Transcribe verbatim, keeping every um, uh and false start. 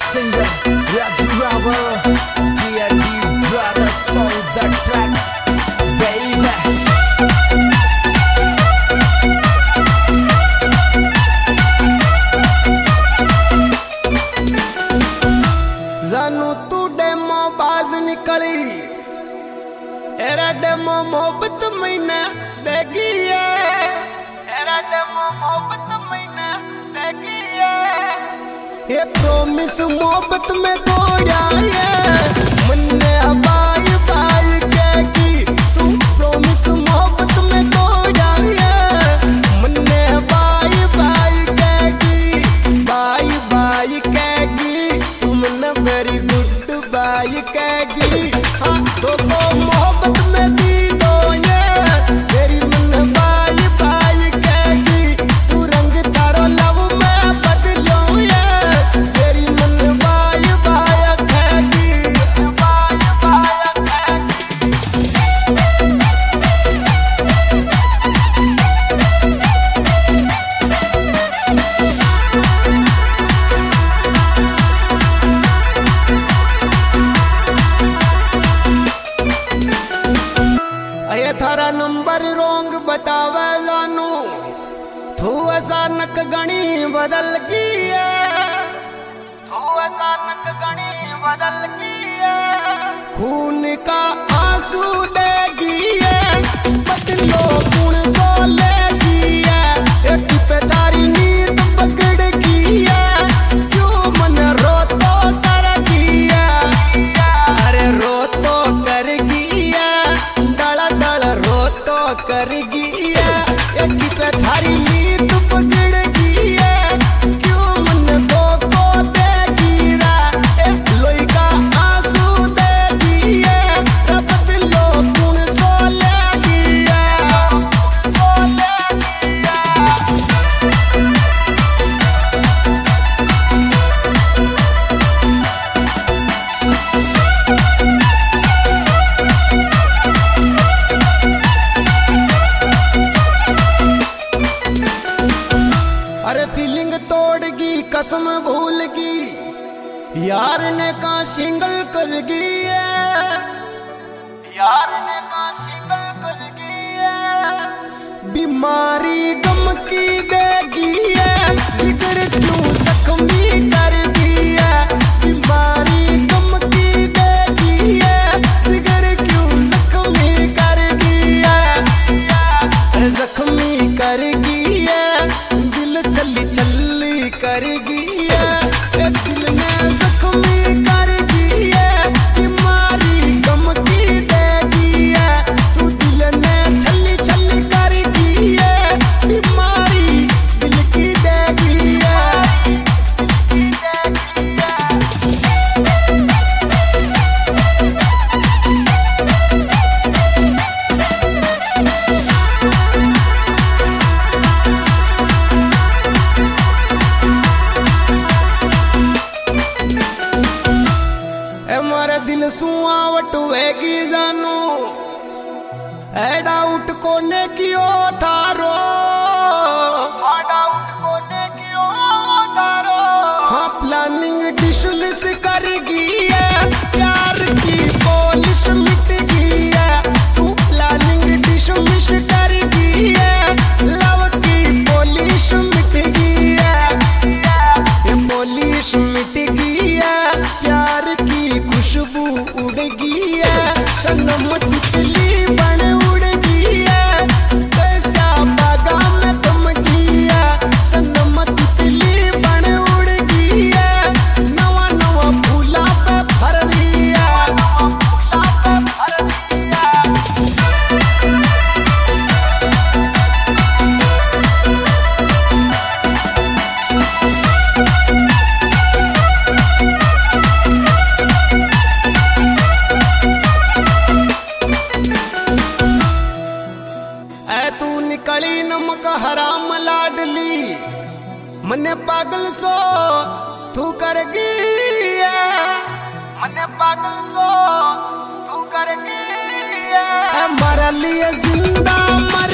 singer Raju Rawal, D R D brother, soul that track, baby. जानू तू demo बाज निकली, एरा डेमो मोहब्बत महीना देगी है, एरा डेमो मोहब्बत महीना देगी है। ये प्रॉमिस मोहब्बत में तोड़ा है, मन्ने हवाई बाई कहेगी, तू प्रॉमिस मोहब्बत में तोड़ा है, मन्ने हवाई बाई कहेगी, बाई बाई कहेगी, तुमने वेरी गुड बाई कहेगी। हाँ तो को मोहब्बत में दी दो ये, तेरी मन बाई बाई कहेगी, तू रंग तारो लव में बदलो ये, तेरी मन बाई बाई कहेगी, बाई बाई कहेगी। ये थारा नंबर रोंग बतावे जानू, तू अचानक गणी बदल गई है, तू अचानक गणी बदल गई है। खून का आंसू देगी है, बदलो गुण सो लेगी है, एक पे तारी नींद पकड़ गई है, क्यों मन रो तो करगी है, अरे रो तो करगी है, डला डला रो तो करगी है, एक पे थारी नींद पकड़ गई है, क्यों मन को को देगी रा, ए लोई का आंसू देगी है, बदलो गुण सो लेगी है, सो लेगी है। अरे फीलिंग तोड़गी कसम भूलगी, यार ने का सिंगल कर गई है, यार ने का सिंगल कर गई है। बीमारी गम की देगी है, जिगर क्यों जख्मी कर दी है, बीमारी गम की देगी है, जिगर क्यों जख्मी कर दी है, जख्मी कर दी है, दिल चली चली करगी है, ए दिल ने जख्मी करगी है, बीमारी गम की देगी है, तू दिल ने चली चली करगी है, बीमारी दिल की देगी है, दिल की देगी है। मारे दिल सुआवट वेगी जानू, ए डाउट कोने कियो थारो, हाँ डाउट कोने कियो थारो। हाँ प्लानिंग डिसमिस करगी है, प्यार की पॉलिश मिट गई है, तू प्लानिंग डिसमिस करगी है, लव की पॉलिश मिट गई है, ये पॉलिश मिट गई है, प्यार की खुशबू उड़ गई है, सनम तितली बन उड़ गई है, कैसा बागा में तुम गई है, सनम तितली बन उड़ गई है, नवा नवा फूला पे भर रही है, नवा फूला पे भर रही है। ऐ तू निकली नमक हराम लाडली, मने पागल सो तू करगी है, मने पागल सो तू करगी है, मर लिए जिंदा मर